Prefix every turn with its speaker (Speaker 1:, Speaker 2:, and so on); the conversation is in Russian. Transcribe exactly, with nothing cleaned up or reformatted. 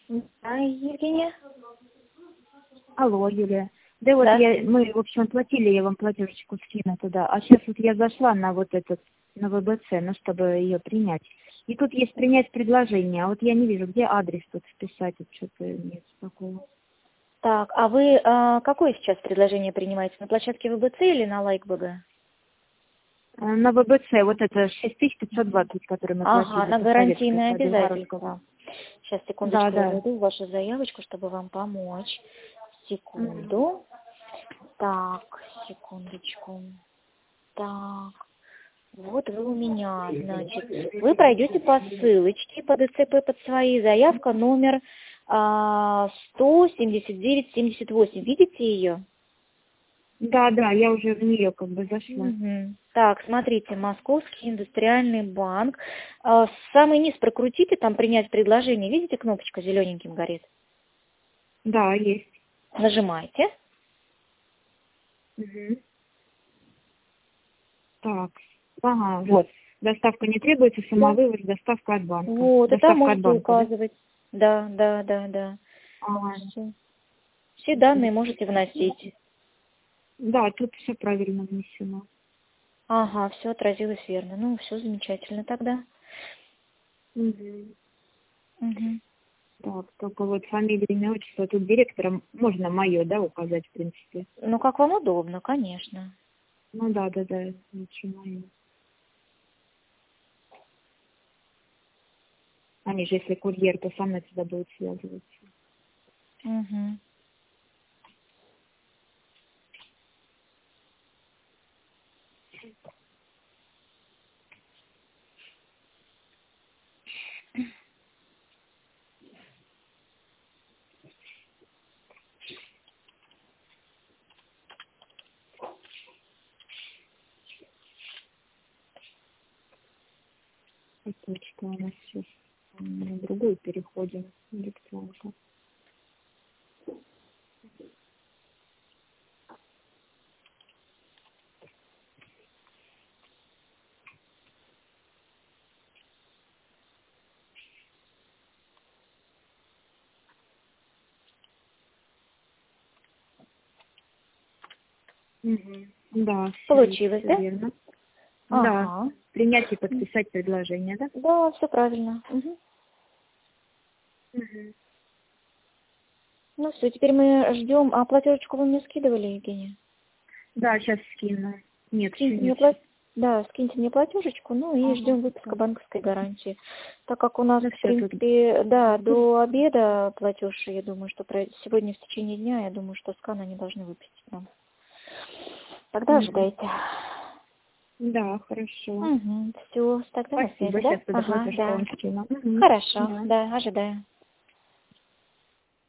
Speaker 1: Да, Евгения?
Speaker 2: Алло, Юлия. Да вот
Speaker 1: Да.
Speaker 2: я, мы, в общем, платили, я вам платежечку скину туда. А сейчас вот я зашла на вот этот, на ВБЦ, ну, чтобы ее принять. И тут есть принять предложение, а вот я не вижу, где адрес тут вписать, вот что-то нет такого.
Speaker 1: Так, а вы а, какое сейчас предложение принимаете? На площадке ВБЦ или на LikeBG?
Speaker 2: Э, На ВБЦ вот это шесть тысяч пятьсот двадцать, который мы
Speaker 1: Ага,
Speaker 2: платили
Speaker 1: на
Speaker 2: по советской
Speaker 1: гарантийное
Speaker 2: по Белгородскому.
Speaker 1: обязательство. Сейчас,
Speaker 2: Да,
Speaker 1: секундочку, я
Speaker 2: да.
Speaker 1: введу вашу заявочку, чтобы вам помочь.
Speaker 2: Мгм.
Speaker 1: Секунду. Так, секундочку. Так, вот вы у меня, значит. Вы пройдете по ссылочке по ДЦП под свои. Заявка номер а, сто семьдесят девять семьдесят восемь. Видите ее?
Speaker 2: Да, да, я уже в нее как бы зашла.
Speaker 1: Мгм. Так, смотрите, Московский индустриальный банк. А, самый низ прокрутите, там принять предложение. Видите, кнопочка зелененьким горит?
Speaker 2: Да, есть.
Speaker 1: Нажимайте.
Speaker 2: Мгм. Так, ага, вот. Доставка не требуется,
Speaker 1: Да.
Speaker 2: самовывоз, доставка от банка.
Speaker 1: Вот, и там
Speaker 2: Доставка от
Speaker 1: можете
Speaker 2: банка, да?
Speaker 1: указывать. Да, да, да, да.
Speaker 2: Ага.
Speaker 1: Все, все данные можете вносить.
Speaker 2: Да, тут все правильно внесено.
Speaker 1: Ага, все отразилось верно. Ну, все замечательно тогда.
Speaker 2: Мгм.
Speaker 1: Мгм.
Speaker 2: Так, только вот фамилия, имя, отчество, тут директором можно мое, да, указать, в принципе.
Speaker 1: Ну, как вам удобно, конечно.
Speaker 2: Ну да, да, да, лучше мое. Они же, если курьер, то со мной всегда будут связываться.
Speaker 1: Угу.
Speaker 2: И точка у нас сейчас на другую переходим, электронка. Угу. Да, все есть,
Speaker 1: Получилось,
Speaker 2: все
Speaker 1: да?
Speaker 2: верно. Да,
Speaker 1: Ага.
Speaker 2: принять и подписать предложение, да?
Speaker 1: Да, все правильно. Угу.
Speaker 2: Угу.
Speaker 1: Ну все, теперь мы ждем. А платежечку вы мне скидывали, Евгения?
Speaker 2: Да, сейчас скину. Нет, еще
Speaker 1: Скиньте мне
Speaker 2: нет.
Speaker 1: пла- Да, скиньте мне платежечку, ну и
Speaker 2: Ага,
Speaker 1: ждем выпуска
Speaker 2: так.
Speaker 1: банковской гарантии. Так как у нас,
Speaker 2: Ну
Speaker 1: в
Speaker 2: все тут.
Speaker 1: принципе, да, до обеда платеж, я думаю, что про- сегодня в течение дня, я думаю, что скан они должны выпустить нам. Тогда
Speaker 2: Угу.
Speaker 1: ожидайте.
Speaker 2: Да, хорошо.
Speaker 1: Угу, все, тогда на
Speaker 2: Спасибо,
Speaker 1: связи, да?
Speaker 2: сейчас туда
Speaker 1: Ага,
Speaker 2: платежку
Speaker 1: да.
Speaker 2: вам скину. Угу.
Speaker 1: Хорошо,
Speaker 2: Да.
Speaker 1: да, ожидаю.